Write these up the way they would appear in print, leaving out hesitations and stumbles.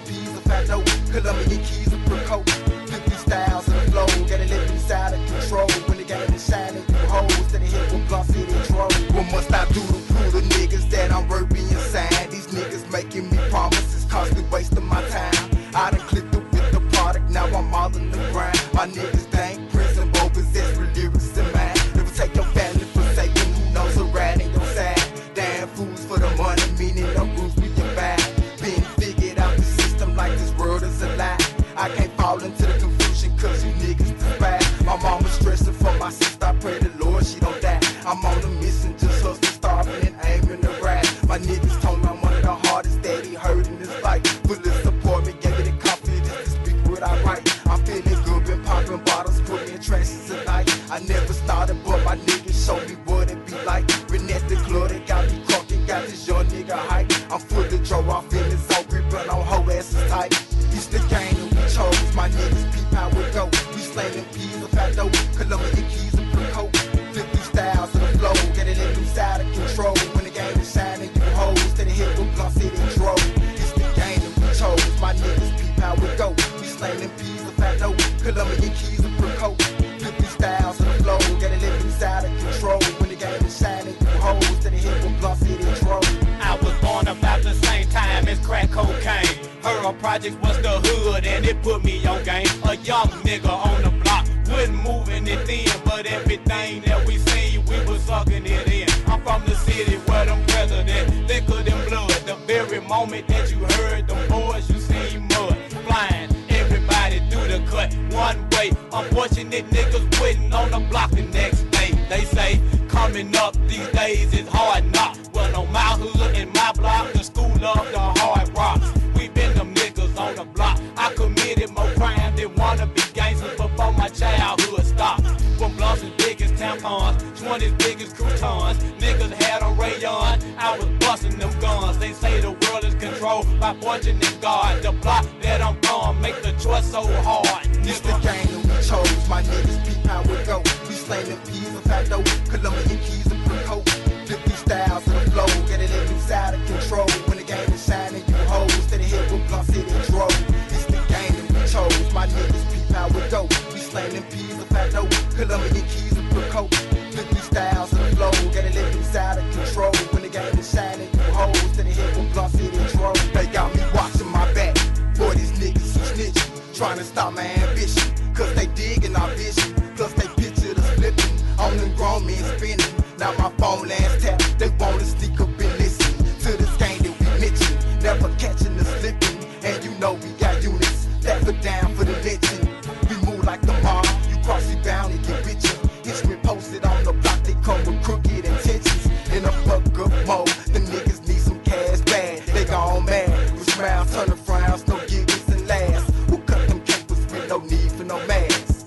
peas of Fado, Colombian keys of Perco. 50 styles of the flow, gotta let me out of control. When the game is shining through holes, to the hip with Blunt City Dro. What must I do to prove the niggas that I'm worthy inside? These niggas making me promises, constantly wasting my time. I done clipped it with the product, now I'm all in the grind. My niggas dank, prison, both possess real lyrics in mind. Never take your family forsaken, who knows a ride in your side. Damn fools for the money, meaning the rules we can buy. Been figured out the system like this world is a lie. I can't fall into the confusion cause you niggas despise. My mama stressing for my sister, I pray the Lord she don't die. I'm on a mission, just hustling, starving and aiming to ride. My niggas told me I'm one of the hardest that he heard in his life. Full of support, me gave me the confidence to speak what I write. I'm feeling good, been popping bottles, putting in trances at night. I never started, but my niggas showed me what it be like. Renette the club, they got me crunk and got this young nigga hype. I'm full of Dro, I'm feeling so gripping on hoe asses tight. It's the game that we chose, my niggas peep how we go. We slaying peas of Fado, Colombian keys of Perco. 50 styles of the flow, get it inside of control. When the game is shining, you hoes to the hip with Blunt City Dro. It's the game that we chose, my niggas peep how we go. We slaying peas of Fado, Colombian keys of Perco. 50 styles of the flow, get it inside of control. When the game is shining, you hoes to the hip with Blunt City Dro. I was born about the same time as crack cocaine. Her projects was the hood and it put me on game. A young nigga on the block, wasn't moving it thin, but everything that we seen, we was sucking it in. I'm from the city where them presidents thicker than blood. The very moment that you heard them boys, you seen mud flying. Everybody do the cut one way. Unfortunate niggas waiting on the block the next day. They say coming up these days is hard knock. Well, on my hood and my block, the school of the hard rocks. We been them niggas on the block. I committed more crime than wanna be gangsters before my childhood stopped. From Blunt's as big as tampons, 20's big as croutons. Niggas had a rayon, I was busting them guns. They say the world is controlled by fortune and God. The block that I'm from make the choice so hard. It's the game that we chose, my niggas peep how we go. We slaying peas of Fado, Colombian keys of Perco. 50 styles of the flow, get it inside of control. When the game is shining, you hoes to the hip with Blunt City Dro. It's the game that we chose, my niggas peep how we go. We slaying peas of Fado, Colombian keys of Perco. 50 styles of the flow, get it inside of control. When the game is shining, you hoes to the hip with Blunt City Dro. They got me watching my back, boy these niggas who snitching, trying to stop my ambition, cause they digging our vision. Plus they picture us flipping, on them grown men spinning. Now my phone last tap, they wanna sneak up and listen to this game that we mention. Never catching us slipping, and you know we got units that put down for the lynching. We move like the mob, you cross the bound and get richer. History posted on the block, they come with crooked intentions. In a fuck up mode, the niggas need some cash bad, they gone mad. With smiles, turn to frowns, no giggles and laughs. Who cut them capers with no need for no mask?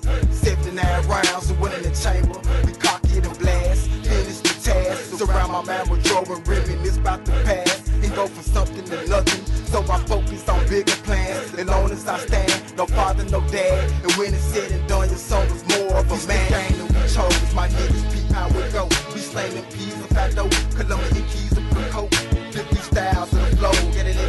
79 rounds, and one in the chamber, we cock it and blast. Finish the task, surround my man with Dro and reminisce about the past. And go from something to nothing, so I focus on bigger plans. As long as I stand, no father, no dad. And when it's said and done, your son was more of a man. It's the game that we chose, my niggas peep how we go. We slaying peas of Fado, Colombian keys of Perco. 50 styles of the flow, get it